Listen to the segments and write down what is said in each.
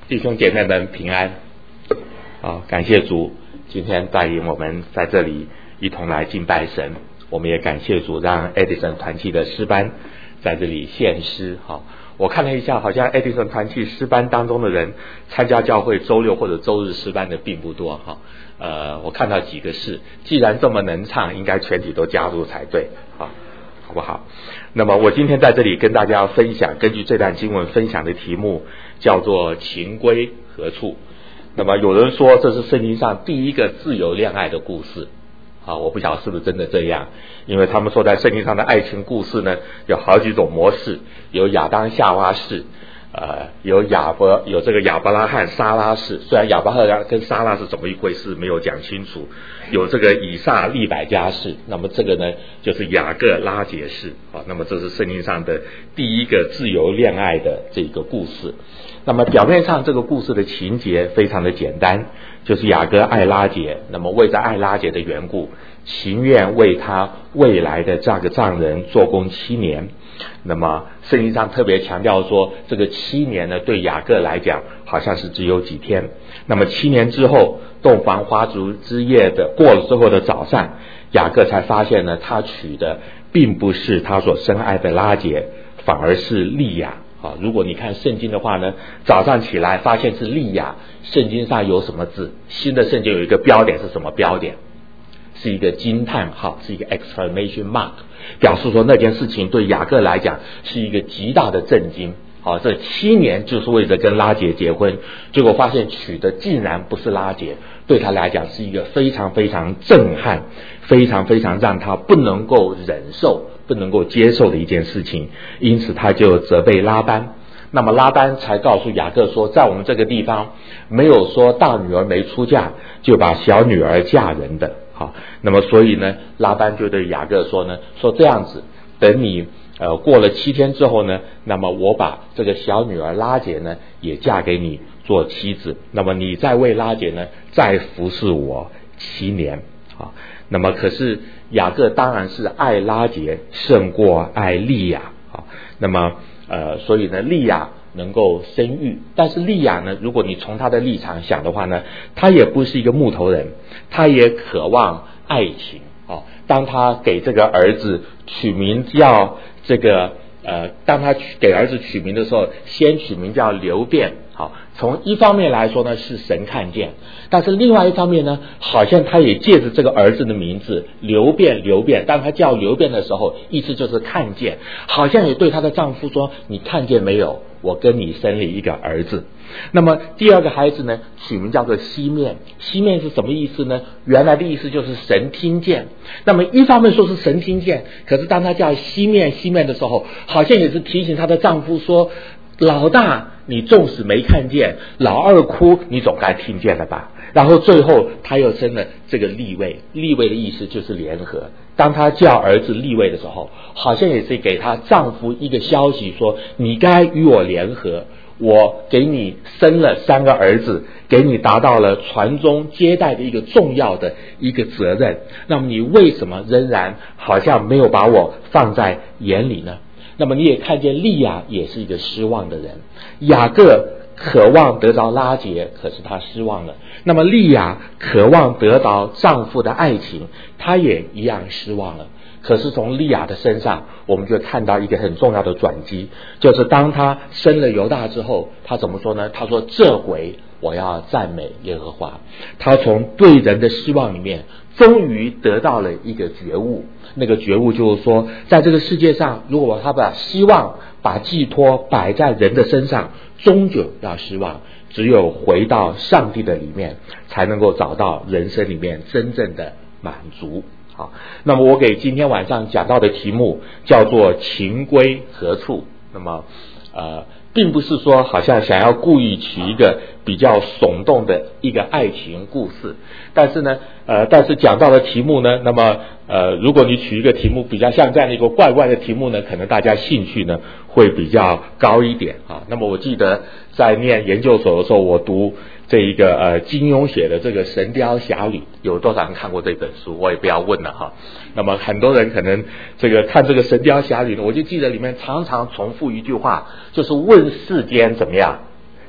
弟兄姐妹们平安。感谢主今天带领我们在这里一同来敬拜神。我们也感谢主让 Edison 团契的诗班在这里献诗。我看了一下，好像 Edison 团契诗班当中的人参加教会周六或者周日诗班的并不多。我看到几个是，既然这么能唱，应该全体都加入才对，好不好？那么我今天在这里跟大家分享，根据这段经文分享的题目叫做情归何处。那么有人说这是圣经上第一个自由恋爱的故事。我不晓得是不是真的这样，因为他们说在圣经上的爱情故事呢，有好几种模式，有亚当夏娃式，有这个亚伯拉罕撒拉式，虽然亚伯拉罕跟撒拉是怎么一回事没有讲清楚，有这个以撒利百加式，那么这个呢就是雅各拉结式。那么这是圣经上的第一个自由恋爱的这个故事。那么表面上这个故事的情节非常的简单，就是雅各爱拉结，那么为着爱拉结的缘故，情愿为他未来的这个丈人做工7年。那么圣经上特别强调说，这个7年呢对雅各来讲好像是只有几天。那么7年之后，洞房花烛之夜的过了之后的早上，雅各才发现呢，他娶的并不是他所深爱的拉结，反而是利亚。如果你看圣经的话呢，早上起来发现是利亚，圣经上有什么字？新的圣经有一个标点，是什么标点？是一个惊叹号，是一个 exclamation mark， 表示说那件事情对雅各来讲是一个极大的震惊。这7年就是为了跟拉结结婚，结果发现娶的竟然不是拉结，对他来讲是一个非常非常震撼，非常非常让他不能够忍受、不能够接受的一件事情。因此他就责备拉班。那么拉班才告诉雅各说，在我们这个地方没有说大女儿没出嫁就把小女儿嫁人的。那么所以呢，拉班就对雅各说呢，说这样子，等你过了7天之后呢，那么我把这个小女儿拉结呢也嫁给你做妻子，那么你再为拉结呢再服侍我7年。那么可是雅各当然是爱拉结胜过爱利亚。那么所以呢，利亚能够生育，但是利亚呢，如果你从他的立场想的话呢，他也不是一个木头人，他也渴望爱情。当他给这个儿子取名叫当他给儿子取名的时候，先取名叫流便。从一方面来说呢，是神看见，但是另外一方面呢，好像他也借着这个儿子的名字流便，当他叫流便的时候，意思就是看见，好像也对他的丈夫说，你看见没有，我跟你生了一个儿子。那么第二个孩子呢，取名叫做西面。西面是什么意思呢？原来的意思就是神听见。那么一方面说是神听见，可是当他叫西面的时候，好像也是提醒她的丈夫说，老大你纵使没看见，老二哭你总该听见了吧。然后最后他又生了这个利未，利未的意思就是联合。当他叫儿子利未的时候，好像也是给他丈夫一个消息说，你该与我联合，我给你生了3个儿子，给你达到了传宗接代的一个重要的一个责任，那么你为什么仍然好像没有把我放在眼里呢？那么你也看见利亚也是一个失望的人，雅各渴望得到拉结，可是他失望了。那么利亚渴望得到丈夫的爱情，她也一样失望了。可是从利亚的身上，我们就看到一个很重要的转机，就是当她生了犹大之后，她怎么说呢？她说，这回我要赞美耶和华。她从对人的失望里面终于得到了一个觉悟，那个觉悟就是说，在这个世界上，如果他把希望把寄托摆在人的身上，终究要失望，只有回到上帝的里面，才能够找到人生里面真正的满足。那么我给今天晚上讲到的题目叫做情归何处。那么并不是说好像想要故意取一个比较耸动的一个爱情故事，但是讲到的题目呢，那么如果你取一个题目比较像这样的一个怪怪的题目呢，可能大家兴趣呢会比较高一点。那么我记得在念研究所的时候，我读这一个金庸写的这个《神雕侠侣》，有多少人看过这本书？我也不要问了那么很多人可能这个看这个《神雕侠侣》呢，我就记得里面常常重复一句话，就是问世间怎么样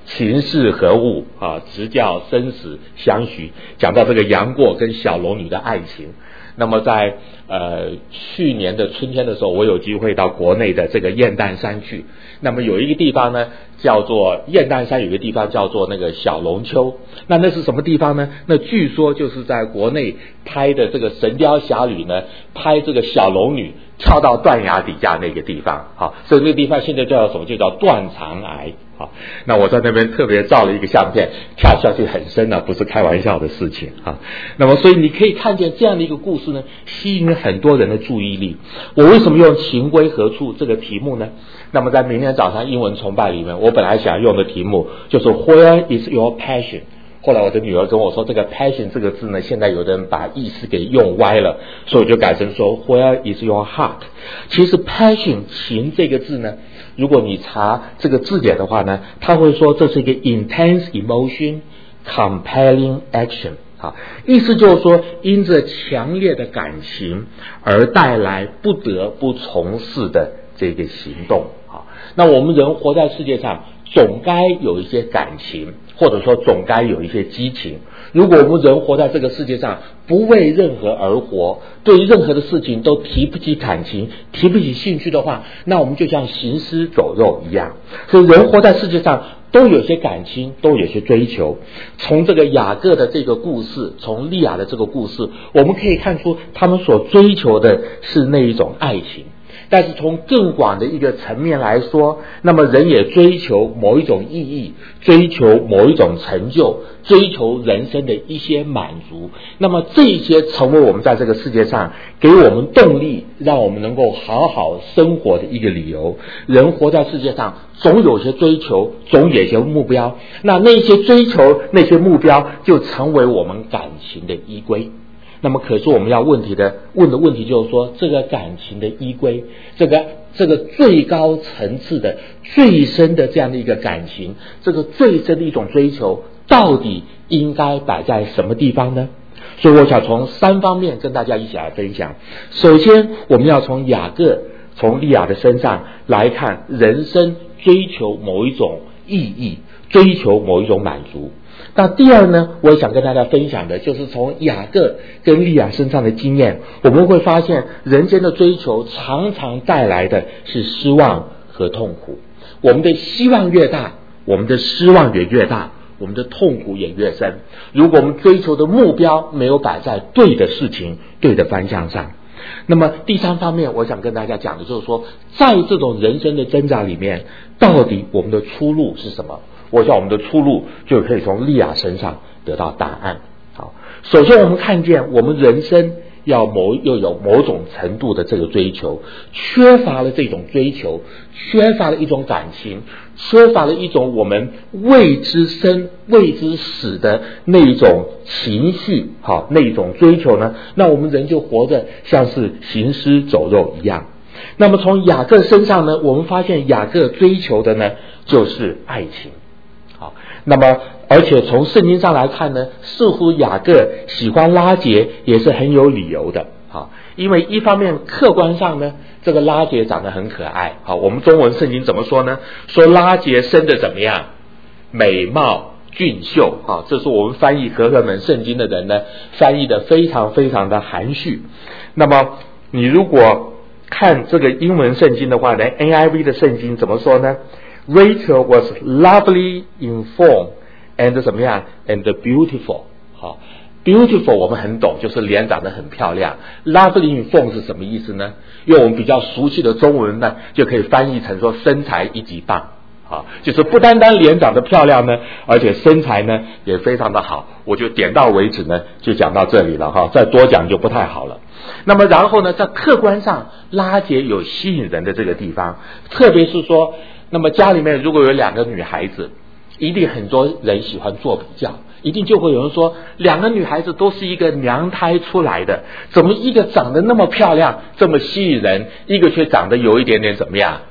情是何物啊？直教生死相许，讲到这个杨过跟小龙女的爱情。那么在去年的春天的时候，我有机会到国内的这个雁荡山去。那么有一个地方呢，叫做雁荡山，有一个地方叫做那个小龙丘。那是什么地方呢？那据说就是在国内拍的这个《神雕侠侣》呢，拍这个小龙女跳到断崖底下那个地方。好，所以那个地方现在叫什么？就叫断肠崖。好，那我在那边特别照了一个相片，跳下去很深不是开玩笑的事情啊。那么所以你可以看见这样的一个故事呢，吸引很多人的注意力。我为什么用情归何处这个题目呢？那么在明天早上英文崇拜里面，我本来想用的题目就是 Where is your passion？ 后来我的女儿跟我说，这个 passion 这个字呢，现在有的人把意思给用歪了，所以我就改成说 Where is your heart？ 其实 passion 情这个字呢，如果你查这个字典的话呢，他会说这是一个 intense emotion compelling action。好，意思就是说因着强烈的感情而带来不得不从事的这个行动。好，那我们人活在世界上，总该有一些感情，或者说总该有一些激情。如果我们人活在这个世界上，不为任何而活，对于任何的事情都提不起感情，提不起兴趣的话，那我们就像行尸走肉一样。所以人活在世界上都有些感情，都有些追求。从这个雅各的这个故事，从利亚的这个故事，我们可以看出他们所追求的是那一种爱情。但是从更广的一个层面来说，那么人也追求某一种意义，追求某一种成就，追求人生的一些满足。那么这些成为我们在这个世界上给我们动力，让我们能够好好生活的一个理由。人活在世界上，总有些追求，总有些目标。那些追求，那些目标，就成为我们感情的依归。那么可是我们要问的问题就是说，这个感情的依归，这个最高层次的最深的这样的一个感情，这个最深的一种追求，到底应该摆在什么地方呢？所以我想从3方面跟大家一起来分享。首先我们要从雅各，从利亚的身上来看人生追求某一种意义，追求某一种满足。那第二呢，我也想跟大家分享的就是从雅各跟利亚身上的经验，我们会发现人间的追求常常带来的是失望和痛苦。我们的希望越大，我们的失望也越大，我们的痛苦也越深。如果我们追求的目标没有摆在对的事情、对的方向上。那么第3方面我想跟大家讲的就是说，在这种人生的挣扎里面，到底我们的出路是什么？我想我们的出路就可以从利亚身上得到答案。好，首先我们看见我们人生又有某种程度的这个追求，缺乏了这种追求，缺乏了一种感情，缺乏了一种我们未知生未知死的那一种情绪，好，那一种追求呢，那我们人就活着像是行尸走肉一样。那么从雅各身上呢，我们发现雅各追求的呢就是爱情。好，那么而且从圣经上来看呢，似乎雅各喜欢拉结也是很有理由的。好，因为一方面客观上呢，这个拉结长得很可爱。好，我们中文圣经怎么说呢？说拉结生得怎么样？美貌俊秀。好，这是我们翻译和合本圣经的人呢，翻译的非常非常的含蓄。那么你如果看这个英文圣经的话呢， NIV 的圣经怎么说呢？ Rachel was lovely in form and 怎么样 and beautiful。 好， beautiful 我们很懂，就是脸长得很漂亮。 lovely in form 是什么意思呢？用我们比较熟悉的中文呢，就可以翻译成说身材一级棒。好，就是不单单脸长得漂亮呢，而且身材呢也非常的好。我就点到为止呢，就讲到这里了哈，再多讲就不太好了。那么然后呢，在客观上拉结有吸引人的这个地方，特别是说，那么家里面如果有2个女孩子，一定很多人喜欢做比较，一定就会有人说2个女孩子都是一个娘胎出来的，怎么一个长得那么漂亮这么吸引人，一个却长得有一点点怎么样，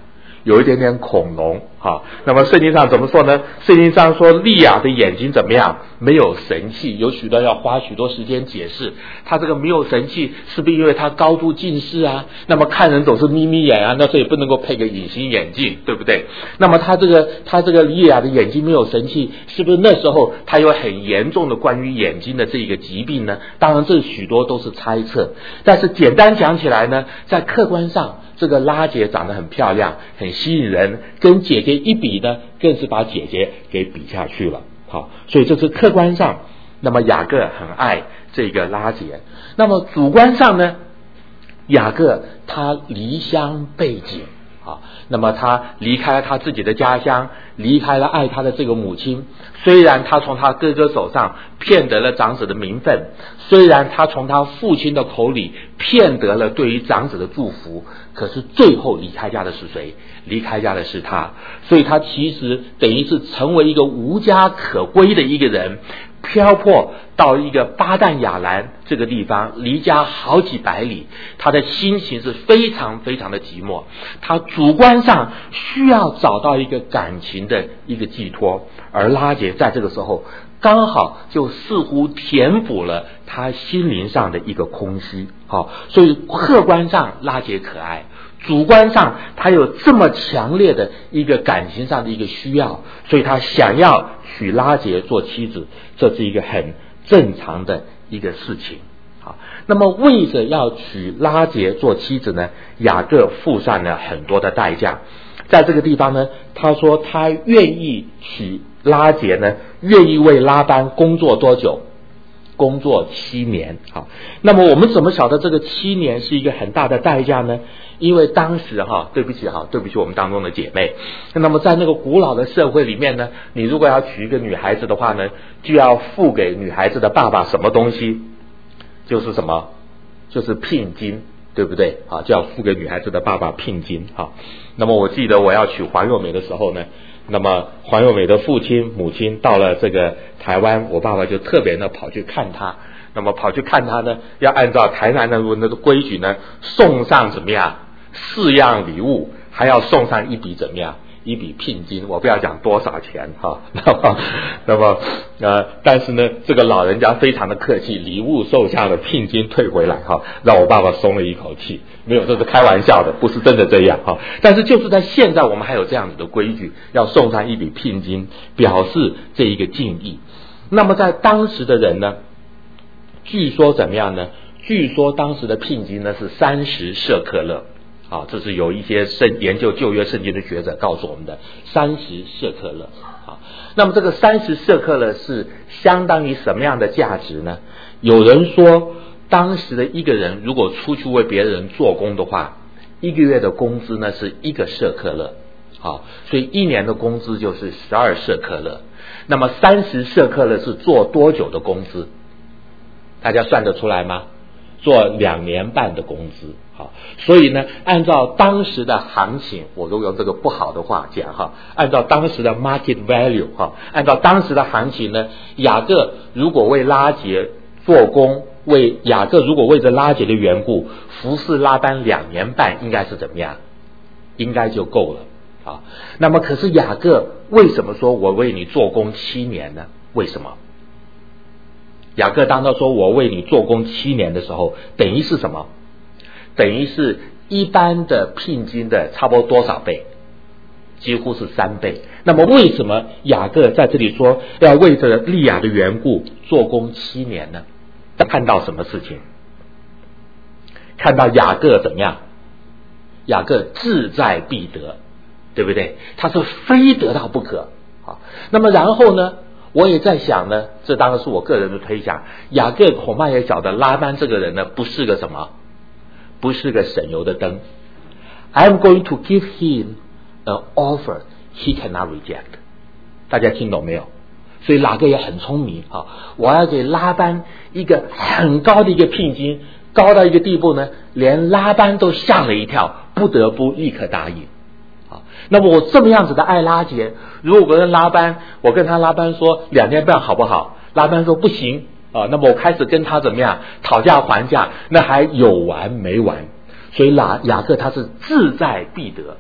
有一点点恐龙哈。那么圣经上怎么说呢？圣经上说利亚的眼睛怎么样？没有神气，有许多要花许多时间解释。他这个没有神气，是不是因为他高度近视啊？那么看人总是眯眯眼啊，那所以不能够配个隐形眼镜，对不对？那么他这个利亚的眼睛没有神气，是不是那时候他有很严重的关于眼睛的这个疾病呢？当然这许多都是猜测，但是简单讲起来呢，在客观上这个拉结长得很漂亮，很吸引人，跟姐姐一比呢，更是把姐姐给比下去了。好，所以这是客观上，那么雅各很爱这个拉结。那么主观上呢，雅各他离乡背井，好，那么他离开了他自己的家乡，离开了爱他的这个母亲。虽然他从他哥哥手上骗得了长子的名分，虽然他从他父亲的口里骗得了对于长子的祝福，可是最后离开家的是谁？离开家的是他。所以他其实等于是成为一个无家可归的一个人，漂泊到一个巴旦亚兰这个地方，离家好几百里，他的心情是非常非常的寂寞。他主观上需要找到一个感情的一个寄托，而拉结在这个时候刚好就似乎填补了他心灵上的一个空虚。好，所以客观上拉结可爱，主观上他有这么强烈的一个感情上的一个需要，所以他想要娶拉结做妻子，这是一个很正常的一个事情。好，那么为着要娶拉结做妻子呢，雅各付上了很多的代价。在这个地方呢，他说他愿意娶拉结呢，愿意为拉班工作多久？工作7年。好，那么我们怎么晓得这个7年是一个很大的代价呢？因为当时对不起我们当中的姐妹，那么在那个古老的社会里面呢，你如果要娶一个女孩子的话呢，就要付给女孩子的爸爸什么东西？就是什么？就是聘金，对不对？就要付给女孩子的爸爸聘金。好，那么我记得我要娶黄幼美的时候呢，那么黄幼美的父亲母亲到了这个台湾，我爸爸就特别的跑去看她。那么跑去看她呢，要按照台南的那个规矩呢，送上怎么样4样礼物，还要送上一笔怎么样一笔聘金，我不要讲多少钱哈。那么但是呢，这个老人家非常的客气，礼物收下了，聘金退回来哈，让我爸爸松了一口气。没有，这是开玩笑的，不是真的这样哈。但是就是在现在，我们还有这样子的规矩，要送上一笔聘金，表示这一个敬意。那么在当时的人呢，据说怎么样呢？据说当时的聘金呢是30舍客勒。好，这是有一些研究旧约圣经的学者告诉我们的30舍客勒。好，那么这个30舍客勒是相当于什么样的价值呢？有人说，当时的一个人如果出去为别人做工的话，1个月的工资呢是1个舍客勒。好，所以1年的工资就是12舍客勒。那么30舍客勒是做多久的工资？大家算得出来吗？做2年半的工资。好，所以呢，按照当时的行情，我如果用这个不好的话讲按照当时的 market value 按照当时的行情呢，雅各如果为拉结做工，雅各如果为着拉结的缘故服侍拉班2年半，应该是怎么样？应该就够了。好，那么可是雅各为什么说我为你做工7年呢？为什么？雅各当他说我为你做工7年的时候，等于是什么？等于是一般的聘金的差不多多少倍？几乎是3倍。那么为什么雅各在这里说要为着利亚的缘故做工7年呢？看到什么事情？看到雅各怎么样？雅各志在必得，对不对？他是非得到不可。好，那么然后呢，我也在想呢，这当然是我个人的推想，雅各恐怕也晓得拉班这个人呢不是个什么，不是个省油的灯。I'm going to give him an offer he cannot reject。 大家听懂没有？所以雅各也很聪明我要给拉班一个很高的一个聘金，高到一个地步呢，连拉班都吓了一跳，不得不立刻答应。那么我这么样子的爱拉结，如果我跟他拉班说2年半好不好？拉班说不行那么我开始跟他怎么样讨价还价，那还有完没完？所以雅各他是志在必得，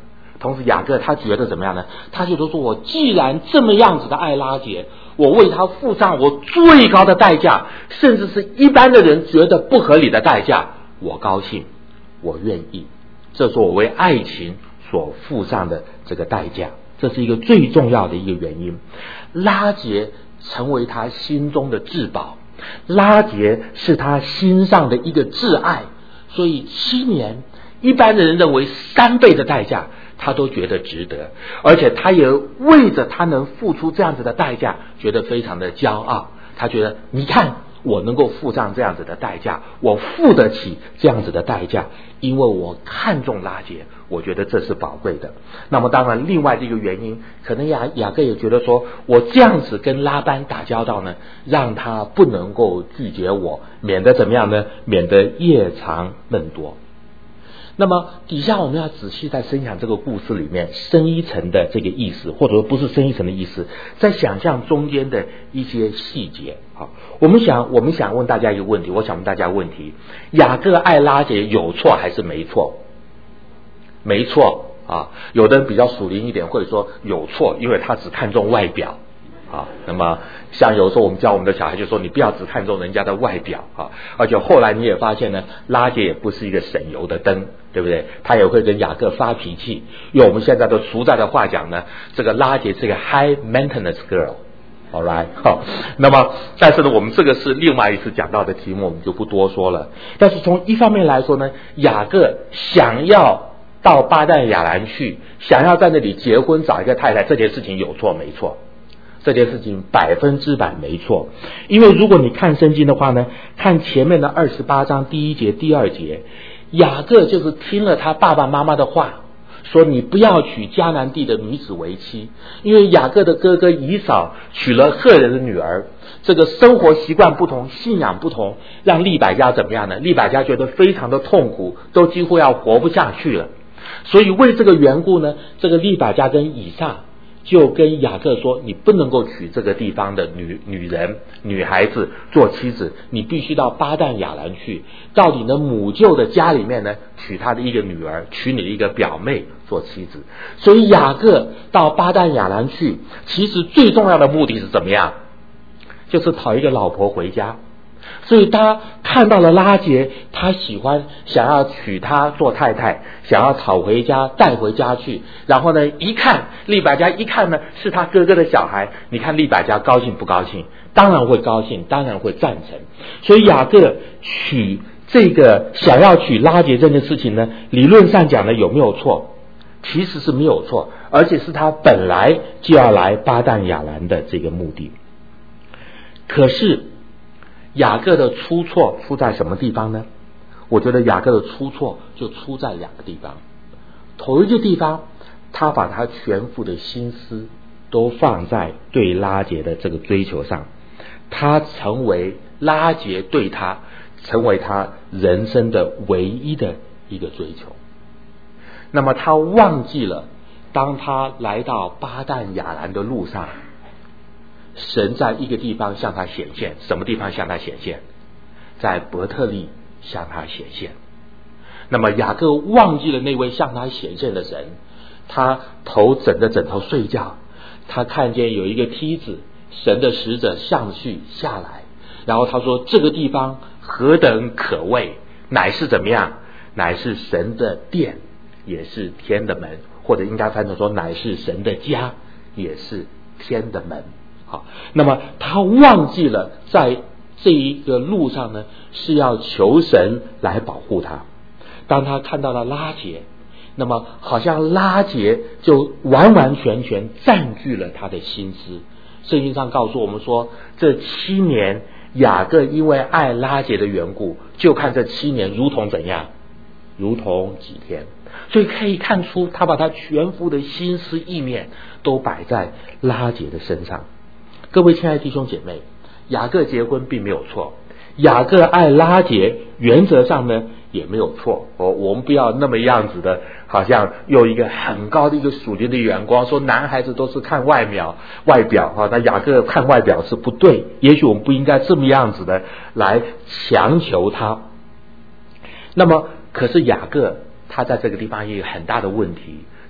同时雅各他觉得怎么样呢？他觉得说，我既然这么样子的爱拉结，我为他付上我最高的代价，甚至是一般的人觉得不合理的代价，我高兴，我愿意。这是我为爱情所付上的这个代价，这是一个最重要的一个原因。拉结成为他心中的至宝，拉结是他心上的一个挚爱，所以7年一般的人认为3倍的代价他都觉得值得，而且他也为着他能付出这样子的代价觉得非常的骄傲。他觉得你看我能够付上这样子的代价，我付得起这样子的代价，因为我看重拉结，我觉得这是宝贵的。那么当然另外的一个原因，可能雅各也觉得说，我这样子跟拉班打交道呢，让他不能够拒绝我，免得怎么样呢？免得夜长梦多。那么底下我们要仔细在深想这个故事里面深一层的这个意思，或者说不是深一层的意思，在想象中间的一些细节。好，我们想问大家一个问题，我想问大家问题：雅各爱拉结有错还是没错？没错啊。有的人比较属灵一点会说有错，因为他只看重外表啊。那么像有时候我们教我们的小孩就说，你不要只看重人家的外表啊。而且后来你也发现呢，拉结也不是一个省油的灯，对不对？他也会跟雅各发脾气。用我们现在的俗在的话讲呢，这个拉结是一个 high maintenance girl。All right， 好，那么但是呢，我们这个是另外一次讲到的题目，我们就不多说了。但是从一方面来说呢，雅各想要到巴旦亚兰去，想要在那里结婚找一个太太，这件事情有错没错？这件事情100%没错。因为如果你看圣经的话呢，看前面的28章第1节第2节，雅各就是听了他爸爸妈妈的话，说你不要娶迦南地的女子为妻，因为雅各的哥哥以扫娶了赫人的女儿，这个生活习惯不同，信仰不同，让利百加怎么样呢？利百加觉得非常的痛苦，都几乎要活不下去了。所以为这个缘故呢，这个利百加跟以撒就跟雅各说，你不能够娶这个地方的女孩子做妻子，你必须到巴旦亚兰去，到你的母舅的家里面呢，娶他的一个女儿，娶你的一个表妹做妻子。所以雅各到巴旦亚兰去，其实最重要的目的是怎么样？就是讨一个老婆回家。所以他看到了拉结，他想要娶她做太太，想要讨回家带回家去。然后呢，一看利百加一看呢是他哥哥的小孩，你看利百加高兴不高兴？当然会高兴，当然会赞成。所以雅各娶这个想要娶拉结这件事情呢，理论上讲呢有没有错？其实是没有错，而且是他本来就要来巴旦亚兰的这个目的。可是雅各的出错出在什么地方呢？我觉得雅各的出错就出在2个地方。头一个地方，他把他全副的心思都放在对拉结的这个追求上，他成为拉结对他成为他人生的唯一的一个追求。那么他忘记了，当他来到巴旦亚兰的路上，神在一个地方向他显现。什么地方向他显现？在伯特利向他显现。那么雅各忘记了那位向他显现的神，他头枕着枕头睡觉，他看见有一个梯子，神的使者上去下来，然后他说这个地方何等可畏，乃是怎么样？乃是神的殿，也是天的门，或者应该翻成说乃是神的家，也是天的门。好，那么他忘记了在这一个路上呢，是要求神来保护他。当他看到了拉结，那么好像拉结就完完全全占据了他的心思。圣经上告诉我们说，这7年雅各因为爱拉结的缘故，就看这7年如同怎样？如同几天。所以可以看出，他把他全副的心思意念都摆在拉结的身上。各位亲爱的弟兄姐妹，雅各结婚并没有错，雅各爱拉结原则上呢也没有错。我们不要那么样子的，好像用一个很高的一个属灵的眼光说男孩子都是看外表那雅各看外表是不对。也许我们不应该这么样子的来强求他。那么可是雅各他在这个地方也有很大的问题，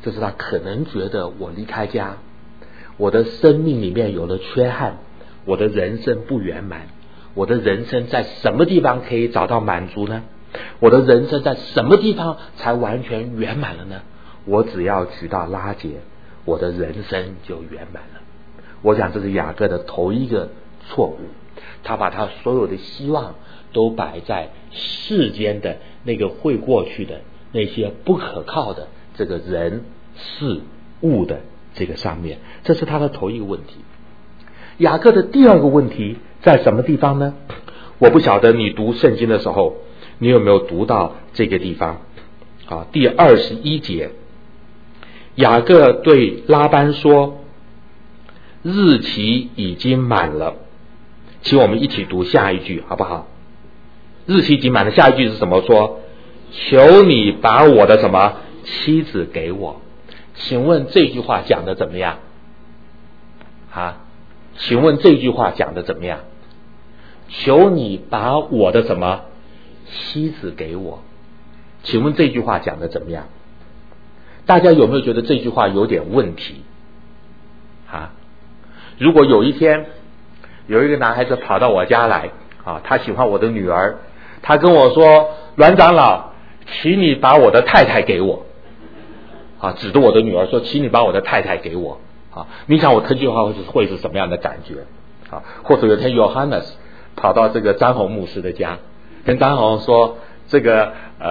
就是他可能觉得我离开家，我的生命里面有了缺憾，我的人生不圆满，我的人生在什么地方可以找到满足呢？我的人生在什么地方才完全圆满了呢？我只要娶到拉结，我的人生就圆满了。我想这是雅各的头一个错误，他把他所有的希望都摆在世间的那个会过去的那些不可靠的这个人事物的这个上面，这是他的头一个问题。雅各的第二个问题在什么地方呢？我不晓得你读圣经的时候你有没有读到这个地方啊？第21节，雅各对拉班说，日期已经满了。请我们一起读下一句好不好？日期已经满了，下一句是什么？说，求你把我的什么妻子给我。请问这句话讲的怎么样啊？请问这句话讲的怎么样？求你把我的什么妻子给我。请问这句话讲的怎么样？大家有没有觉得这句话有点问题啊？如果有一天有一个男孩子跑到我家来啊，他喜欢我的女儿，他跟我说，阮长老，请你把我的太太给我啊，指着我的女儿说，请你把我的太太给我啊。你想我这句话会是什么样的感觉啊？或者有天 Johannes 跑到这个张宏牧师的家，跟张宏说，这个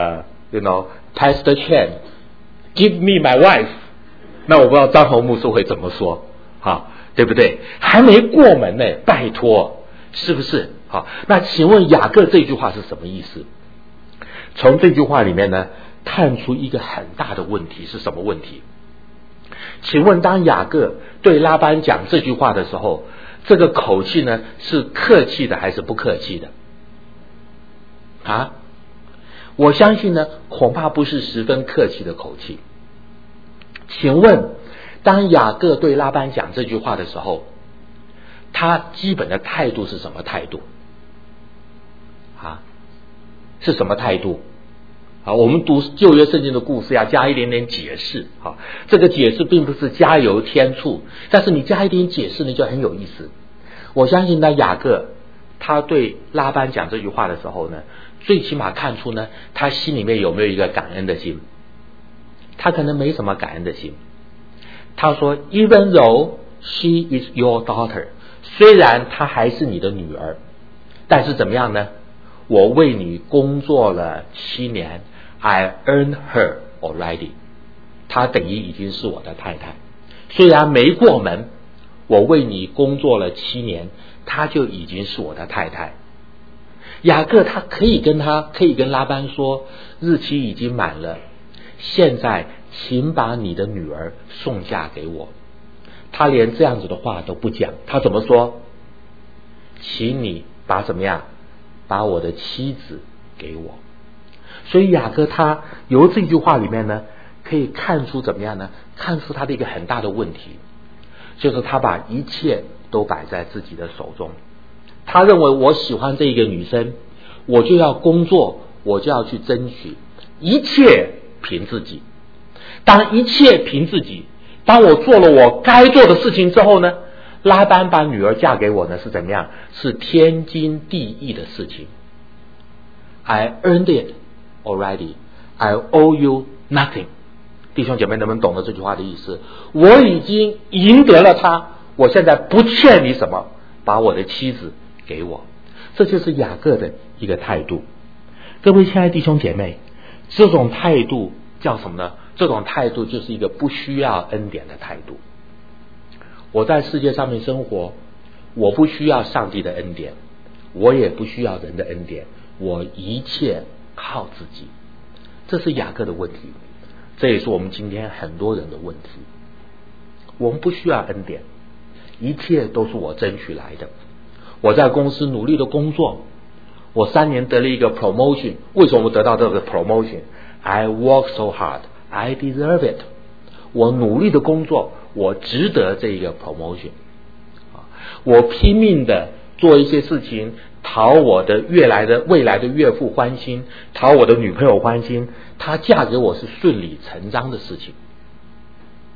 Pastor Chen give me my wife， 那我不知道张宏牧师会怎么说啊，对不对？还没过门呢，拜托，是不是？好，那请问雅各这句话是什么意思？从这句话里面呢，看出一个很大的问题是什么问题？请问当雅各对拉班讲这句话的时候，这个口气呢是客气的还是不客气的啊？我相信呢，恐怕不是十分客气的口气。请问当雅各对拉班讲这句话的时候，他基本的态度是什么态度啊？是什么态度啊？我们读旧约圣经的故事要加一点点解释啊，这个解释并不是加油添醋，但是你加一点解释呢就很有意思。我相信呢，雅各他对拉班讲这句话的时候呢，最起码看出呢，他心里面有没有一个感恩的心。他可能没什么感恩的心。他说 Even though she is your daughter， 虽然她还是你的女儿，但是怎么样呢？我为你工作了7年， I earned her already， 她等于已经是我的太太。虽然没过门，我为你工作了7年，她就已经是我的太太。雅各他可以跟拉班说，日期已经满了，现在请把你的女儿送嫁给我。他连这样子的话都不讲，他怎么说？请你把怎么样？把我的妻子给我。所以雅各他由这句话里面呢，可以看出怎么样呢？看出他的一个很大的问题，就是他把一切都摆在自己的手中。他认为我喜欢这个女生，我就要工作，我就要去争取，一切凭自己。当一切凭自己，当我做了我该做的事情之后呢，拉班把女儿嫁给我呢，是怎么样？是天经地义的事情。I earned it already. I owe you nothing. 弟兄姐妹，能不能懂得这句话的意思？我已经赢得了她，我现在不欠你什么，把我的妻子给我。这就是雅各的一个态度。各位亲爱的弟兄姐妹，这种态度叫什么呢？这种态度就是一个不需要恩典的态度。我在世界上面生活，我不需要上帝的恩典，我也不需要人的恩典，我一切靠自己。这是雅各的问题，这也是我们今天很多人的问题。我们不需要恩典，一切都是我争取来的。我在公司努力的工作，我3年得了一个 promotion。 为什么得到这个 promotion？ I work so hard, I deserve it。 我努力的工作，我值得这一个 promotion。 我拼命的做一些事情，讨我的未来的岳父欢心，讨我的女朋友欢心，她嫁给我是顺理成章的事情。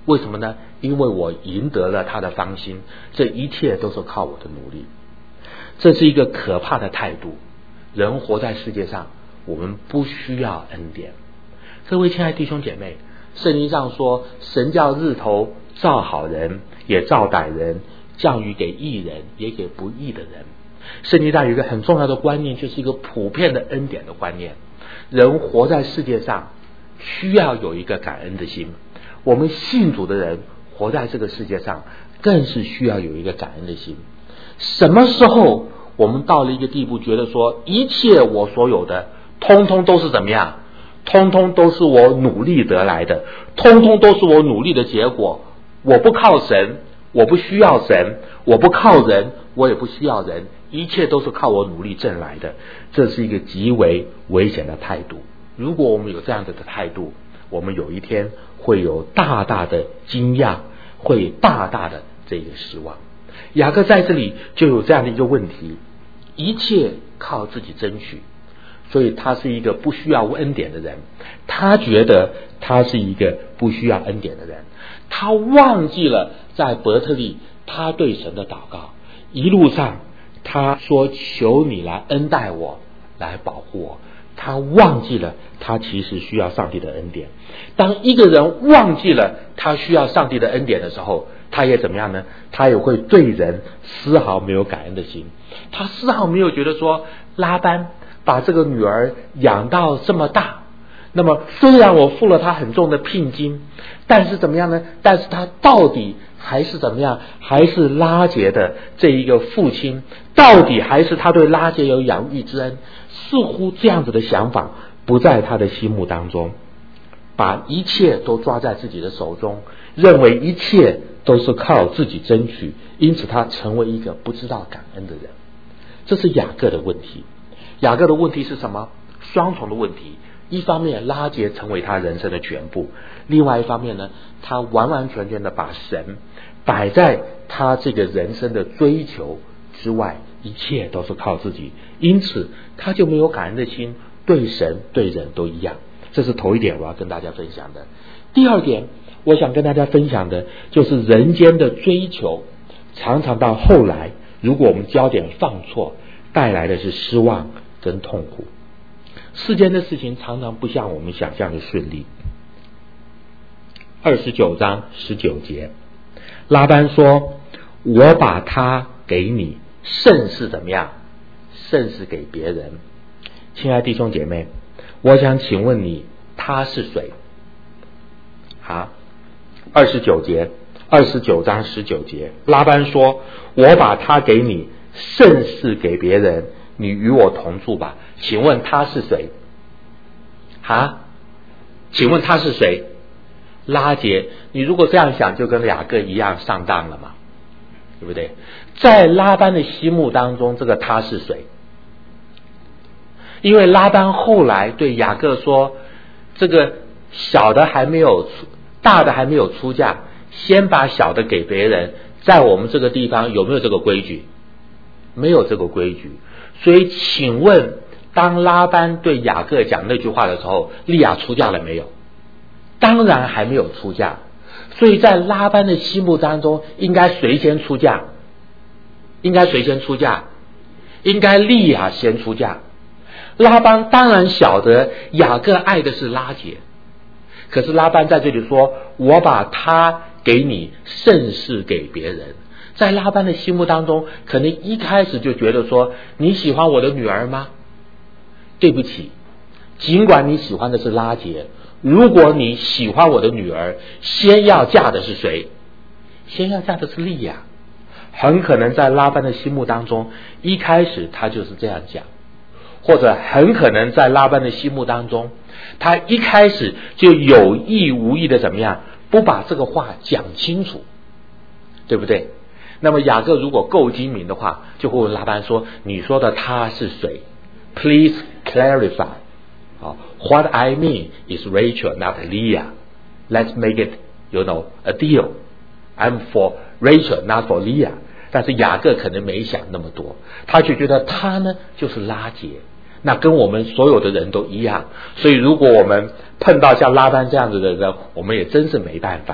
为什么呢？因为我赢得了他的芳心，这一切都是靠我的努力。这是一个可怕的态度。人活在世界上，我们不需要恩典。各位亲爱的弟兄姐妹，圣经上说，神叫日头照好人，也照歹人，降雨给义人，也给不义的人。圣经上有一个很重要的观念，就是一个普遍的恩典的观念。人活在世界上，需要有一个感恩的心。我们信主的人活在这个世界上，更是需要有一个感恩的心。什么时候我们到了一个地步，觉得说一切我所有的通通都是怎么样，通通都是我努力得来的，通通都是我努力的结果，我不靠神，我不需要神，我不靠人，我也不需要人，一切都是靠我努力挣来的。这是一个极为危险的态度。如果我们有这样的态度，我们有一天会有大大的惊讶，会大大的这个失望。雅各在这里就有这样的一个问题，一切靠自己争取，所以他是一个不需要恩典的人。他觉得他是一个不需要恩典的人，他忘记了在伯特利他对神的祷告，一路上他说求你来恩待我，来保护我。他忘记了他其实需要上帝的恩典。当一个人忘记了他需要上帝的恩典的时候，他也怎么样呢？他也会对人丝毫没有感恩的心。他丝毫没有觉得说，拉班把这个女儿养到这么大，那么虽然我付了他很重的聘金，但是怎么样呢？但是他到底还是怎么样？还是拉结的这一个父亲，到底还是他对拉结有养育之恩。似乎这样子的想法不在他的心目当中，把一切都抓在自己的手中，认为一切都是靠自己争取，因此他成为一个不知道感恩的人。这是雅各的问题。雅各的问题是什么？双重的问题。一方面拉结成为他人生的全部，另外一方面呢，他完完全全的把神摆在他这个人生的追求之外，一切都是靠自己，因此他就没有感恩的心，对神对人都一样。这是头一点我要跟大家分享的。第二点我想跟大家分享的就是人间的追求常常到后来，如果我们焦点放错，带来的是失望跟痛苦。世间的事情常常不像我们想象的顺利。29章19节，拉班说，我把他给你，甚是怎么样？甚是给别人。亲爱的弟兄姐妹，我想请问你，他是谁？好，29章19节，拉班说，我把他给你，甚是给别人，你与我同住吧。请问他是谁？请问他是谁？拉结。你如果这样想，就跟雅各一样上当了嘛，对不对？在拉班的心目当中，这个他是谁？因为拉班后来对雅各说，这个小的还没有大的还没有出嫁，先把小的给别人。在我们这个地方有没有这个规矩？没有这个规矩。所以请问，当拉班对雅各讲那句话的时候，利亚出嫁了没有？当然还没有出嫁。所以在拉班的心目当中，应该谁先出嫁？应该谁先出嫁？应该利亚先出嫁。拉班当然晓得雅各爱的是拉结，可是拉班在这里说，我把他给你，甚是给别人。在拉班的心目当中，可能一开始就觉得说，你喜欢我的女儿吗？对不起，尽管你喜欢的是拉结，如果你喜欢我的女儿，先要嫁的是谁？先要嫁的是利亚。很可能在拉班的心目当中，一开始他就是这样讲，或者很可能在拉班的心目当中，他一开始就有意无意的怎么样，不把这个话讲清楚，对不对？那么雅各如果够精明的话，就会问拉班说，你说的他是谁？ Please clarify. What I mean is Rachel, not Leah. Let's make it, a deal. I'm for Rachel, not for Leah. 但是雅各可能没想那么多，他就觉得他呢就是拉结，那跟我们所有的人都一样。所以如果我们碰到像拉班这样子的人，我们也真是没办法。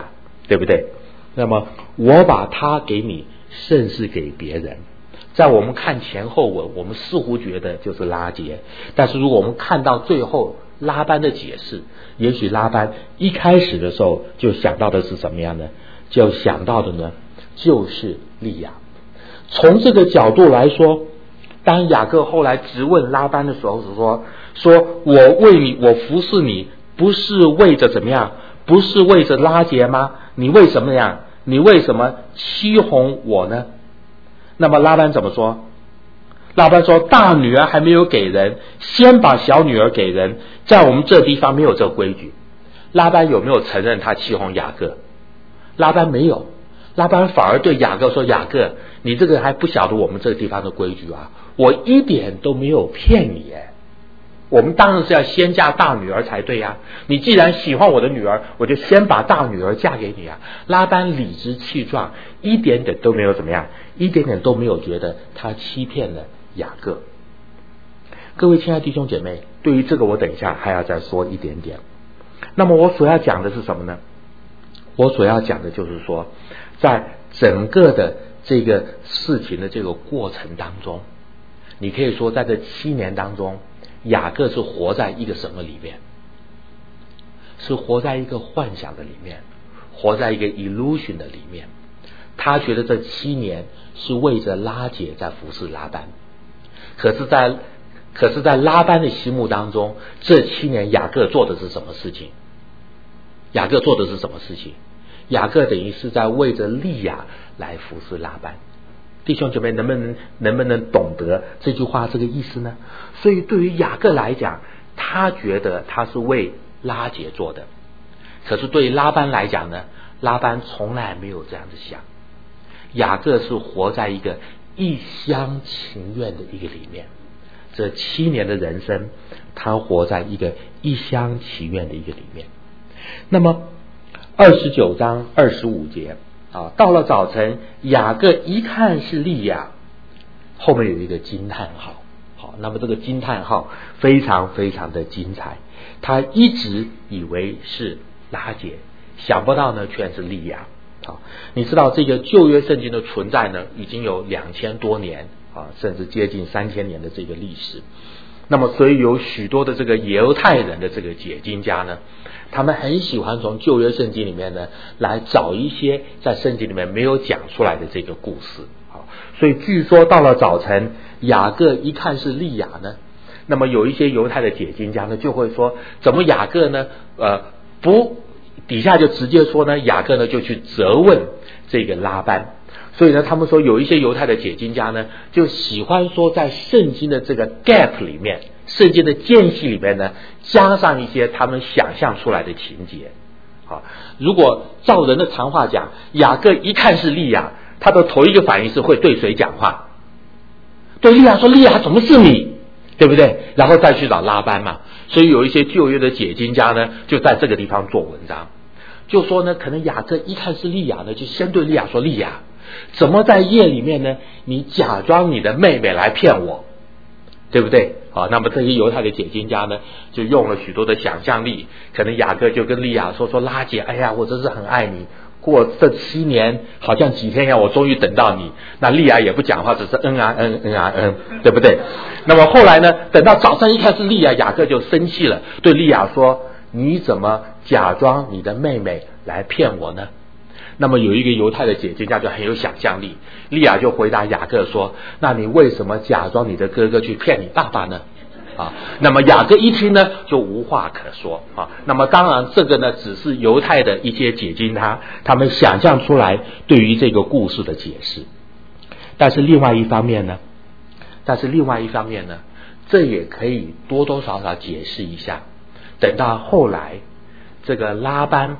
对不对？那么我把他给你，甚是给别人。在我们看前后文，我们似乎觉得就是拉结，但是如果我们看到最后拉班的解释，也许拉班一开始的时候就想到的是什么样呢？就想到的呢就是利亚。从这个角度来说，当雅各后来质问拉班的时候，说我为你，我服侍你，不是为着怎么样，不是为着拉结吗？你为什么样？你为什么欺哄我呢？那么拉班怎么说？拉班说，大女儿还没有给人，先把小女儿给人，在我们这地方没有这个规矩。拉班有没有承认他欺哄雅各？拉班没有，拉班反而对雅各说，雅各，你这个还不晓得我们这个地方的规矩啊，我一点都没有骗你耶，我们当然是要先嫁大女儿才对呀，你既然喜欢我的女儿，我就先把大女儿嫁给你啊。拉班理直气壮，一点点都没有怎么样，一点点都没有觉得他欺骗了雅各。各位亲爱的弟兄姐妹，对于这个我等一下还要再说一点点。那么我所要讲的是什么呢？我所要讲的就是说，在整个的这个事情的这个过程当中，你可以说在这7年当中，雅各是活在一个什么里面？是活在一个幻想的里面，活在一个 illusion 的里面。他觉得这7年是为着拉结在服侍拉班，可是在拉班的心目当中，这7年雅各做的是什么事情？雅各做的是什么事情？雅各等于是在为着利亚来服侍拉班。弟兄姐妹，能不能懂得这句话这个意思呢？所以对于雅各来讲，他觉得他是为拉结做的，可是对于拉班来讲呢，拉班从来没有这样子想。雅各是活在一个一厢情愿的一个里面，这7年的人生，他活在一个一厢情愿的一个里面。那么29章25节到了早晨，雅各一看是利亚，后面有一个惊叹号。好，那么这个惊叹号非常非常的精彩。他一直以为是拉结，想不到呢居然是利亚。好，你知道这个旧约圣经的存在呢，已经有2000多年甚至接近3000年的这个历史。那么所以有许多的这个犹太人的这个解经家呢，他们很喜欢从旧约圣经里面呢来找一些在圣经里面没有讲出来的这个故事。好，所以据说到了早晨，雅各一看是利亚呢，那么有一些犹太的解经家呢就会说，怎么雅各呢底下就直接说呢，雅各呢就去责问这个拉班。所以呢，他们说有一些犹太的解经家呢，就喜欢说在圣经的这个 gap 里面，圣经的间隙里面呢，加上一些他们想象出来的情节。好，如果照人的常话讲，雅各一看是利亚，他的头一个反应是会对谁讲话？对利亚说，利亚怎么是你？对不对？然后再去找拉班嘛。所以有一些旧约的解经家呢，就在这个地方做文章，就说呢，可能雅各一看是利亚呢，就先对利亚说，利亚怎么在夜里面呢，你假装你的妹妹来骗我，对不对？好，那么这些犹太的解经家呢，就用了许多的想象力，可能雅各就跟利亚说拉结，哎呀，我真是很爱你，过这7年好像几天一样，我终于等到你。那利亚也不讲话，只是对不对？那么后来呢，等到早上一看是利亚，雅各就生气了，对利亚说，你怎么假装你的妹妹来骗我呢？那么有一个犹太的解经家就很有想象力，利亚就回答雅各说，那你为什么假装你的哥哥去骗你爸爸呢？那么雅各一听呢，就无话可说那么当然这个呢，只是犹太的一些解经他们想象出来对于这个故事的解释。但是另外一方面呢，这也可以多多少少解释一下，等到后来这个拉班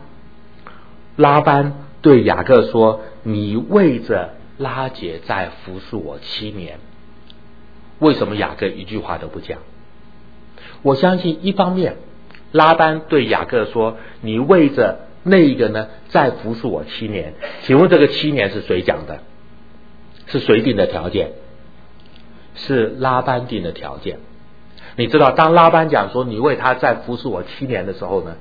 对雅各说，你为着拉结在服侍我7年，为什么雅各一句话都不讲？我相信一方面拉班对雅各说，你为着那个呢在服侍我7年，请问这个7年是谁讲的？是谁定的条件？是拉班定的条件。你知道当拉班讲说你为他在服侍我7年的时候呢，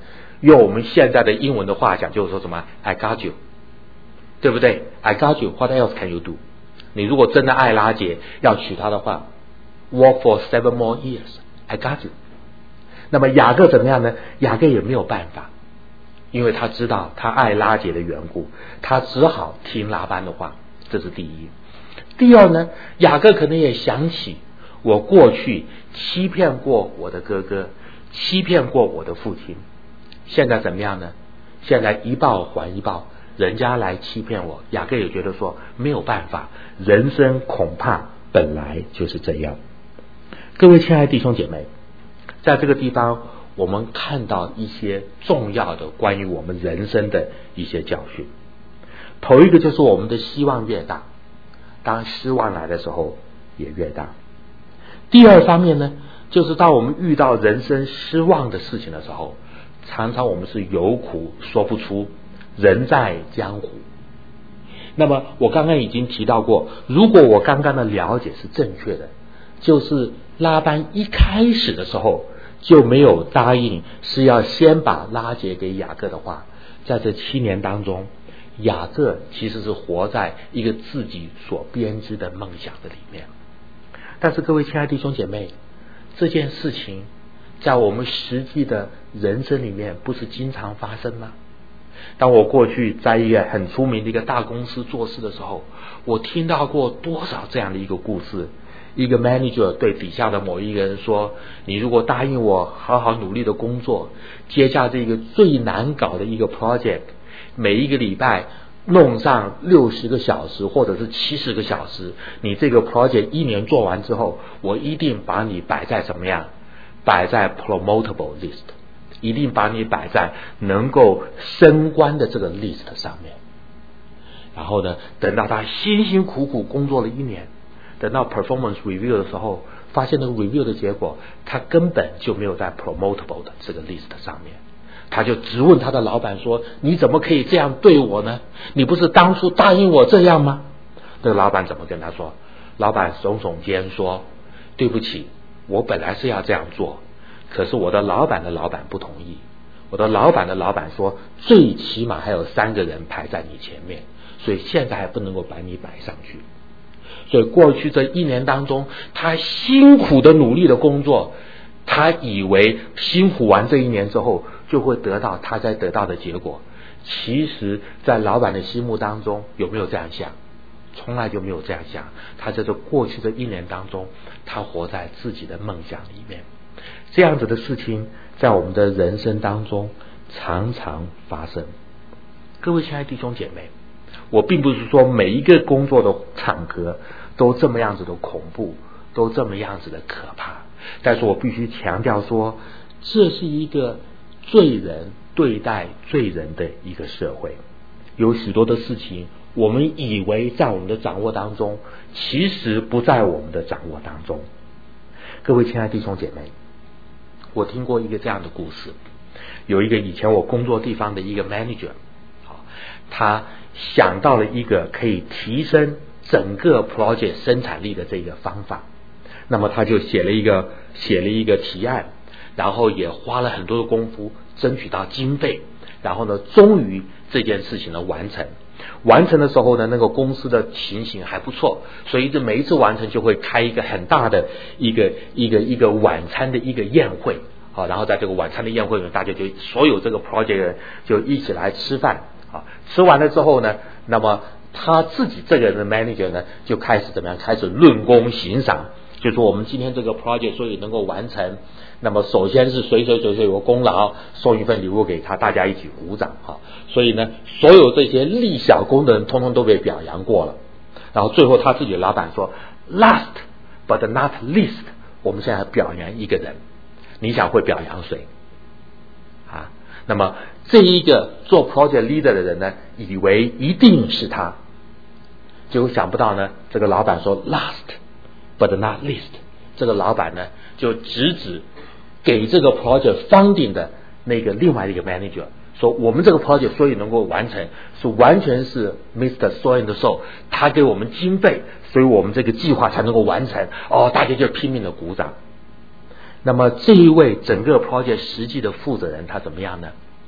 用我们现在的英文的话讲，就是说什么 I got you， 对不对？ I got you， What else can you do？ 你如果真的爱拉结，要娶她的话， Work for 7 more years， I got you。 那么雅各怎么样呢？雅各也没有办法，因为他知道他爱拉结的缘故，他只好听拉班的话，这是第一。第二呢，雅各可能也想起，我过去欺骗过我的哥哥，欺骗过我的父亲，现在怎么样呢？现在一报还一报，人家来欺骗我，雅各也觉得说没有办法，人生恐怕本来就是这样。各位亲爱的弟兄姐妹，在这个地方我们看到一些重要的关于我们人生的一些教训。头一个就是我们的希望越大，当失望来的时候也越大。第二方面呢，就是当我们遇到人生失望的事情的时候，常常我们是有苦说不出，人在江湖。那么我刚刚已经提到过，如果我刚刚的了解是正确的，就是拉班一开始的时候就没有答应是要先把拉结给雅各的话，在这7年当中，雅各其实是活在一个自己所编织的梦想的里面。但是各位亲爱的弟兄姐妹，这件事情在我们实际的人生里面不是经常发生吗？当我过去在一个很出名的一个大公司做事的时候，我听到过多少这样的一个故事。一个 manager 对底下的某一个人说，你如果答应我好好努力的工作，接下这个最难搞的一个 project， 每一个礼拜弄上60个小时或者是70个小时，你这个 project 1年做完之后，我一定把你摆在怎么样？摆在 promotable list， 一定把你摆在能够升官的这个 list 上面。然后呢，等到他辛辛苦苦工作了1年，等到 performance review 的时候，发现那个 review 的结果，他根本就没有在 promotable 的这个 list 上面。他就质问他的老板说，你怎么可以这样对我呢？你不是当初答应我这样吗？这个老板怎么跟他说？老板耸耸肩说，对不起，我本来是要这样做，可是我的老板的老板不同意。我的老板的老板说，最起码还有3个人排在你前面，所以现在还不能够把你摆上去。所以过去这1年当中，他辛苦的努力的工作，他以为辛苦完这1年之后就会得到他该得到的结果。其实在老板的心目当中，有没有这样想？从来就没有这样想。他在这过去的1年当中，他活在自己的梦想里面。这样子的事情在我们的人生当中常常发生。各位亲爱的弟兄姐妹，我并不是说每一个工作的场合都这么样子的恐怖，都这么样子的可怕，但是我必须强调说，这是一个罪人对待罪人的一个社会。有许多的事情我们以为在我们的掌握当中，其实不在我们的掌握当中。各位亲爱的弟兄姐妹，我听过一个这样的故事，有一个以前我工作地方的一个 manager， 他想到了一个可以提升整个 project 生产力的这个方法，那么他就写了一个提案，然后也花了很多的功夫争取到经费，然后呢，终于这件事情的完成的时候呢，那个公司的情形还不错，所以每一次完成就会开一个很大的一个晚餐的一个宴会，好，然后在这个晚餐的宴会呢，大家就所有这个 project 人就一起来吃饭，好，吃完了之后呢，那么他自己这个人的 manager 呢，就开始怎么样？开始论功行赏，就说我们今天这个 project 所以能够完成，那么首先是谁有功劳，送一份礼物给他，大家一起鼓掌哈。所以呢，所有这些立小功的人，通通都被表扬过了。然后最后他自己的老板说 ，Last but not least， 我们现在表扬一个人，你想会表扬谁？啊？那么这一个做 project leader 的人呢，以为一定是他，结果想不到呢，这个老板说 Last but not least， 这个老板呢就直给这个 project funding 的那个另外一个 manager 说，我们这个 project 所以能够完成，是完全是 Mr. So and So 他给我们经费，所以我们这个计划才能够完成。哦，大家就拼命的鼓掌。那么这一位整个 project 实际的负责人他怎么样呢？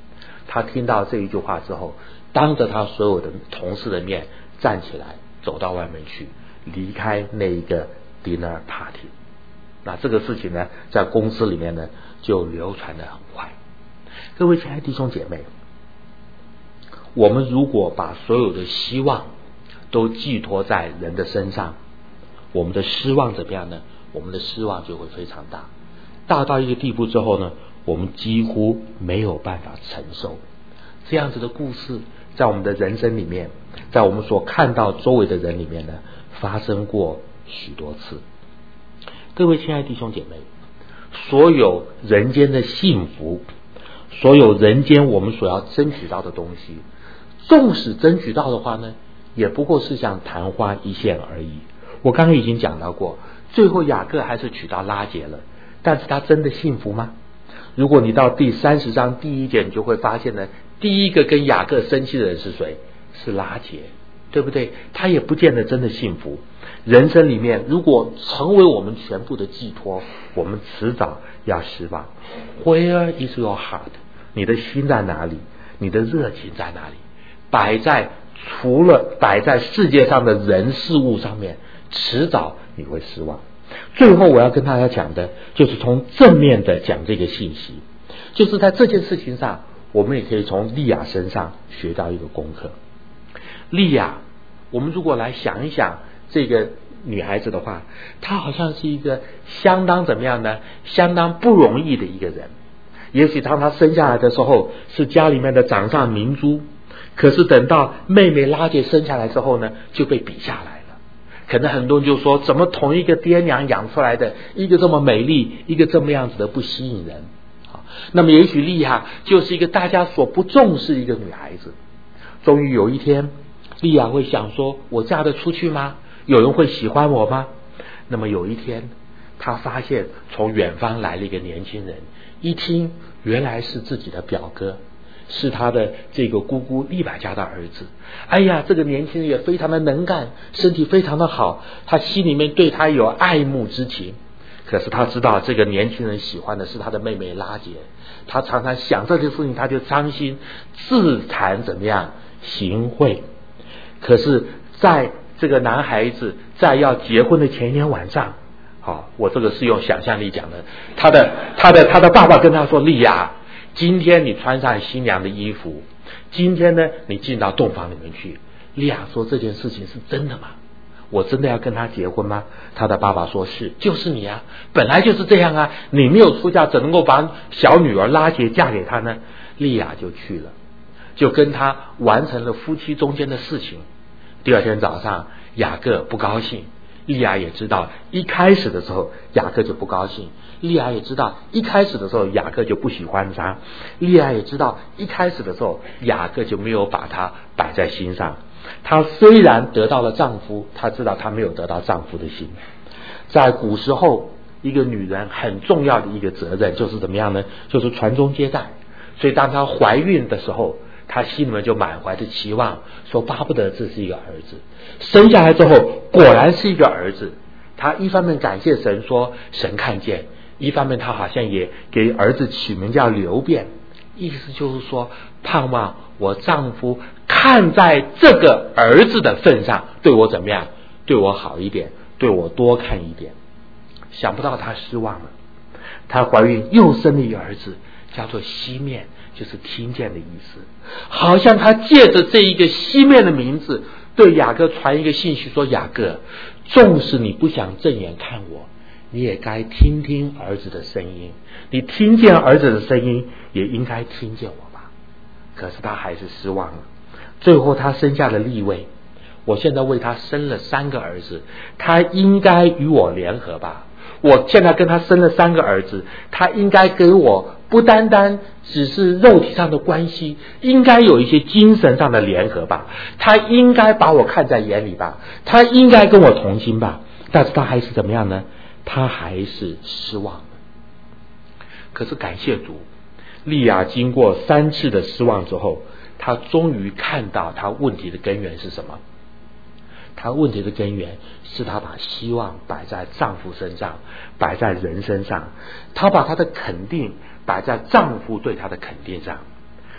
她听到这一句话之后，当着她所有的同事的面站起来，走到外面去，离开那一个 dinner party。那这个事情呢，在公司里面呢，就流传得很快。各位亲爱的弟兄姐妹，我们如果把所有的希望都寄托在人的身上，我们的失望怎么样呢？我们的失望就会非常大，大到一个地步之后呢，我们几乎没有办法承受。这样子的故事在我们的人生里面，在我们所看到周围的人里面呢，发生过许多次。各位亲爱的弟兄姐妹，所有人间的幸福，所有人间我们所要争取到的东西，纵使争取到的话呢，也不过是像昙花一现而已。我刚刚已经讲到过，最后雅各还是娶到拉结了，但是他真的幸福吗？如果你到第30章第1节，你就会发现呢，第一个跟雅各生气的人是谁？是拉结，对不对？他也不见得真的幸福。人生里面如果成为我们全部的寄托，我们迟早要失望。 Where is your heart？ 你的心在哪里？你的热情在哪里？除了摆在世界上的人事物上面，迟早你会失望。最后我要跟大家讲的就是从正面的讲这个信息，就是在这件事情上，我们也可以从利亚身上学到一个功课。利亚，我们如果来想一想这个女孩子的话，她好像是一个相当怎么样呢？相当不容易的一个人。也许当她生下来的时候是家里面的掌上明珠，可是等到妹妹拉结生下来之后呢，就被比下来了。可能很多人就说，怎么同一个爹娘养出来的，一个这么美丽，一个这么样子的不吸引人。那么也许利亚就是一个大家所不重视一个女孩子。终于有一天，利亚会想说，我嫁得出去吗？有人会喜欢我吗？那么有一天，她发现从远方来了一个年轻人，一听原来是自己的表哥，是他的这个姑姑利百加的儿子。哎呀，这个年轻人也非常的能干，身体非常的好，他心里面对他有爱慕之情。可是他知道这个年轻人喜欢的是他的妹妹拉结，他常常想这件事情他就伤心，自惭怎么样形秽。可是在这个男孩子在要结婚的前一天晚上，我这个是用想象力讲的，他的爸爸跟他说，利亚，今天你穿上新娘的衣服，今天呢你进到洞房里面去。利亚说，这件事情是真的吗？我真的要跟他结婚吗？他的爸爸说，是，就是你啊，本来就是这样啊，你没有出嫁怎能够把小女儿拉结嫁给他呢？利亚就去了，就跟他完成了夫妻中间的事情。第二天早上，雅各不高兴，利亚也知道一开始的时候雅各就不高兴，利亚也知道一开始的时候雅各就不喜欢他，利亚也知道一开始的时候雅各就没有把他摆在心上。她虽然得到了丈夫，她知道她没有得到丈夫的心。在古时候，一个女人很重要的一个责任就是怎么样呢？就是传宗接代。所以当她怀孕的时候，她心里面就满怀着期望，说巴不得这是一个儿子。生下来之后果然是一个儿子，她一方面感谢神说神看见，一方面她好像也给儿子取名叫流便，意思就是说盼望我丈夫看在这个儿子的份上对我怎么样，对我好一点，对我多看一点。想不到她失望了，她怀孕又生了一个儿子，叫做西面，就是听见的意思。好像她借着这一个西面的名字对雅各传一个信息，说雅各，纵使你不想正眼看我，你也该听听儿子的声音，你听见儿子的声音也应该听见我吧。可是他还是失望了，最后他生下了利未。我现在为他生了3个儿子，他应该与我联合吧。我现在跟他生了3个儿子，他应该给我不单单只是肉体上的关系，应该有一些精神上的联合吧。他应该把我看在眼里吧，他应该跟我同心吧。但是他还是怎么样呢？他还是失望了。可是感谢主，利亚经过3次的失望之后，她终于看到她问题的根源是什么。她问题的根源是她把希望摆在丈夫身上，摆在人身上，她把她的肯定摆在丈夫对她的肯定上。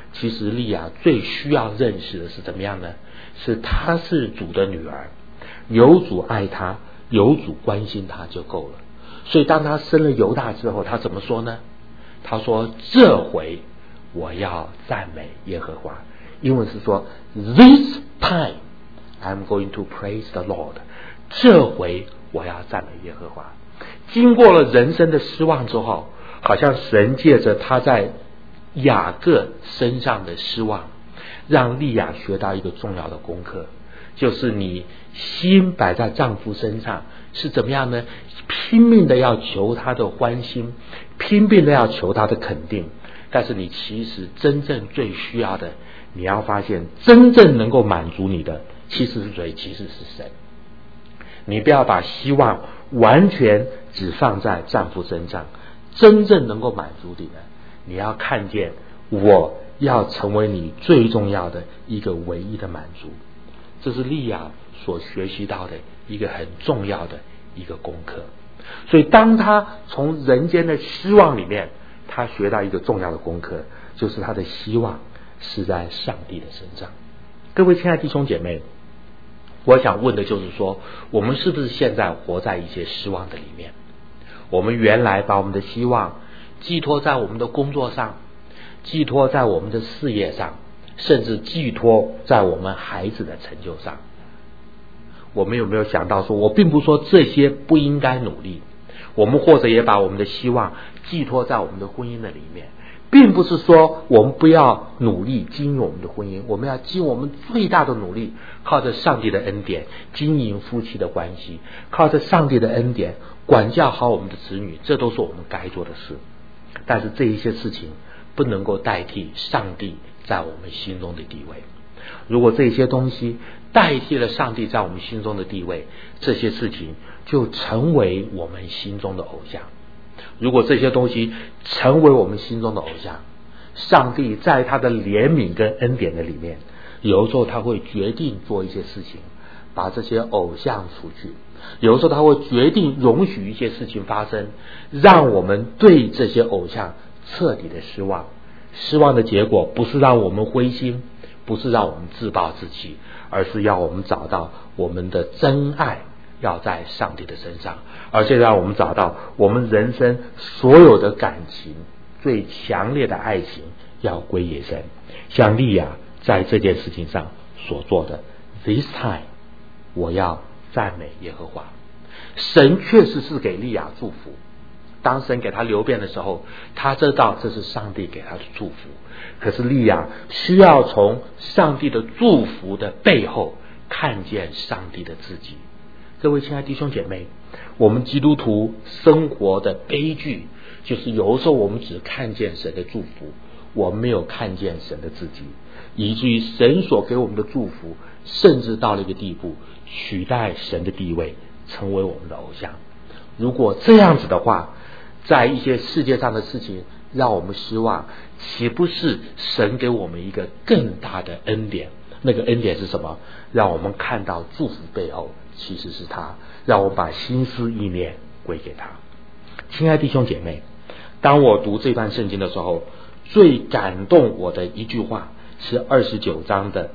其实利亚最需要认识的是怎么样呢？是她是主的女儿，有主爱她，有主关心她就够了。所以当她生了犹大之后，她怎么说呢？她说这回我要赞美耶和华。英文是说 This time I'm going to praise the Lord。 这回我要赞美耶和华。经过了人生的失望之后，好像神借着他在雅各身上的失望，让利亚学到一个重要的功课，就是你心摆在丈夫身上是怎么样呢？拼命的要求他的欢心，拼命的要求他的肯定，但是你其实真正最需要的，你要发现真正能够满足你的其实是谁？其实是神。你不要把希望完全只放在丈夫身上，真正能够满足你的，你要看见我要成为你最重要的一个唯一的满足。这是利亚所学习到的一个很重要的一个功课。所以当他从人间的失望里面，他学到一个重要的功课，就是他的希望是在上帝的身上。各位亲爱的弟兄姐妹，我想问的就是说，我们是不是现在活在一些失望的里面？我们原来把我们的希望寄托在我们的工作上，寄托在我们的事业上，甚至寄托在我们孩子的成就上。我们有没有想到说，我并不说这些不应该努力，我们或者也把我们的希望寄托在我们的婚姻的里面，并不是说我们不要努力经营我们的婚姻，我们要尽我们最大的努力，靠着上帝的恩典经营夫妻的关系，靠着上帝的恩典管教好我们的子女，这都是我们该做的事。但是这一些事情不能够代替上帝在我们心中的地位。如果这些东西代替了上帝在我们心中的地位，这些事情就成为我们心中的偶像。如果这些东西成为我们心中的偶像，上帝在他的怜悯跟恩典的里面，有时候他会决定做一些事情，把这些偶像除去。有时候他会决定容许一些事情发生，让我们对这些偶像彻底的失望。失望的结果不是让我们灰心，不是让我们自暴自弃，而是要我们找到我们的真爱要在上帝的身上，而且让我们找到我们人生所有的感情最强烈的爱情要归于神。像利亚在这件事情上所做的 This time 我要赞美耶和华。神确实是给利亚祝福，当神给他流便的时候，他知道这是上帝给他的祝福。可是利亚需要从上帝的祝福的背后看见上帝的自己。各位亲爱的弟兄姐妹，我们基督徒生活的悲剧，就是有时候我们只看见神的祝福，我们没有看见神的自己，以至于神所给我们的祝福甚至到了一个地步，取代神的地位，成为我们的偶像。如果这样子的话，在一些世界上的事情让我们失望，岂不是神给我们一个更大的恩典？那个恩典是什么？让我们看到祝福背后其实是他，让我们把心思意念归给他。亲爱的弟兄姐妹，当我读这段圣经的时候，最感动我的一句话是29章的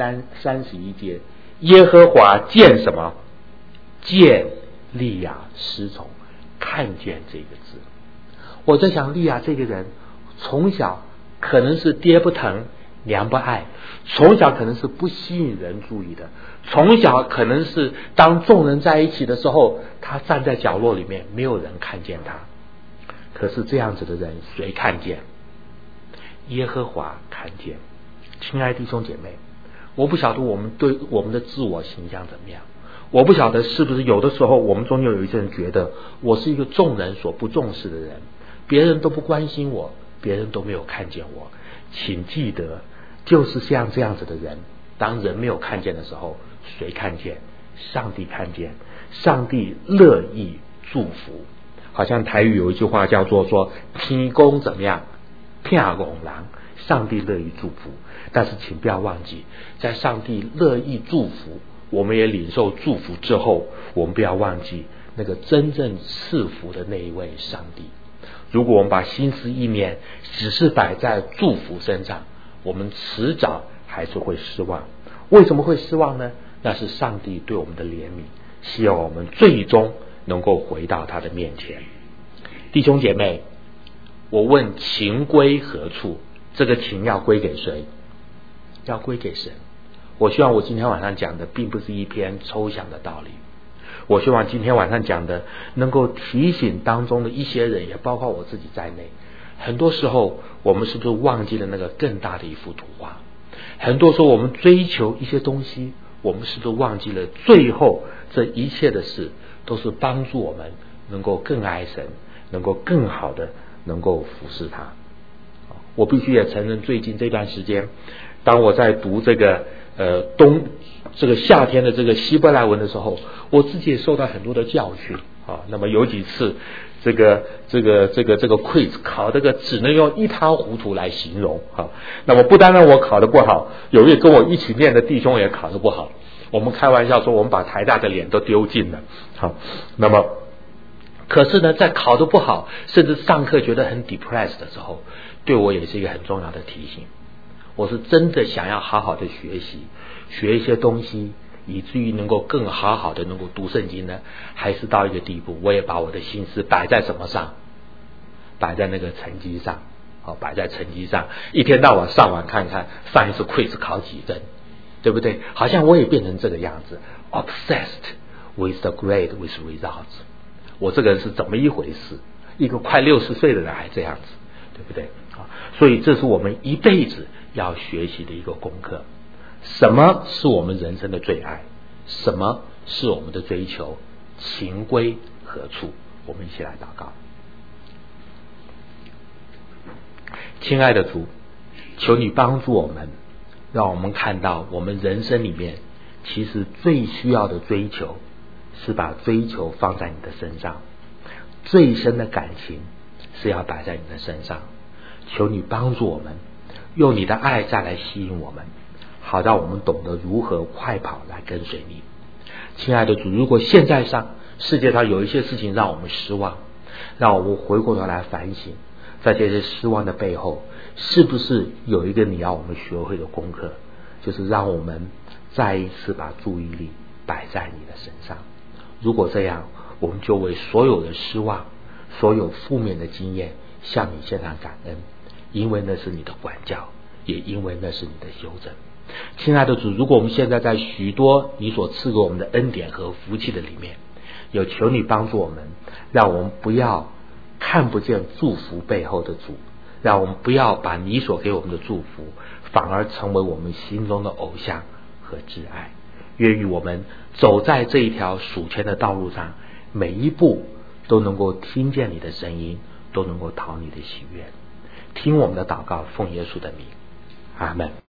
31节，耶和华见什么？见利亚失宠。看见这个字，我在想，利亚这个人从小可能是爹不疼娘不爱，从小可能是不吸引人注意的，从小可能是当众人在一起的时候，他站在角落里面，没有人看见他。可是这样子的人谁看见？耶和华看见。亲爱的弟兄姐妹，我不晓得我们对我们的自我形象怎么样，我不晓得是不是有的时候我们中间有一些人觉得我是一个众人所不重视的人，别人都不关心我，别人都没有看见我。请记得，就是像这样子的人，当人没有看见的时候，谁看见？上帝看见，上帝乐意祝福。好像台语有一句话叫做说天公怎么样，骗公狼，上帝乐意祝福。但是请不要忘记，在上帝乐意祝福，我们也领受祝福之后，我们不要忘记那个真正赐福的那一位上帝。如果我们把心思意念只是摆在祝福身上， 我们迟早还是会失望。为什么会失望呢？那是上帝对我们的怜悯，希望我们最终能够回到他的面前。弟兄姐妹，我问情归何处？这个情要归给谁？要归给神。我希望我今天晚上讲的并不是一篇抽象的道理，我希望今天晚上讲的能够提醒当中的一些人，也包括我自己在内。很多时候我们是不是忘记了那个更大的一幅图画？很多时候我们追求一些东西，我们是不是忘记了最后这一切的事都是帮助我们能够更爱神，能够更好的能够服侍他。我必须也承认，最近这段时间当我在读这个夏天的这个希伯来文的时候，我自己也受到很多的教训啊。那么有几次这个 quiz 考这个只能用一塌糊涂来形容啊。那么不单单我考得不好，有一个跟我一起念的弟兄也考得不好。我们开玩笑说，我们把台大的脸都丢尽了。好，那么可是呢，在考得不好，甚至上课觉得很 depressed 的时候，对我也是一个很重要的提醒。我是真的想要好好的学习，学一些东西，以至于能够更好的能够读圣经呢？还是到一个地步，我也把我的心思摆在什么上？摆在那个成绩上，摆在成绩上，一天到晚上网看看上一次 quiz 考几分，对不对？好像我也变成这个样子 ，obsessed with the grade with results。我这个人是怎么一回事？一个快60岁的人还这样子，对不对？所以这是我们一辈子要学习的一个功课。什么是我们人生的最爱？什么是我们的追求？情归何处？我们一起来祷告。亲爱的主，求你帮助我们，让我们看到我们人生里面其实最需要的追求是把追求放在你的身上，最深的感情是要摆在你的身上。求你帮助我们，用你的爱再来吸引我们，好让我们懂得如何快跑来跟随你。亲爱的主，如果现在世界上有一些事情让我们失望，让我们回过头来反省，在这些失望的背后，是不是有一个你要我们学会的功课，就是让我们再一次把注意力摆在你的身上。如果这样，我们就为所有的失望，所有负面的经验向你献上感恩，因为那是你的管教，也因为那是你的修正。亲爱的主，如果我们现在在许多你所赐给我们的恩典和福气的里面，有求你帮助我们，让我们不要看不见祝福背后的主，让我们不要把你所给我们的祝福反而成为我们心中的偶像和挚爱。愿意我们走在这一条属天的道路上，每一步都能够听见你的声音，都能够讨你的喜悦。听我们的祷告，奉耶稣的名，阿们。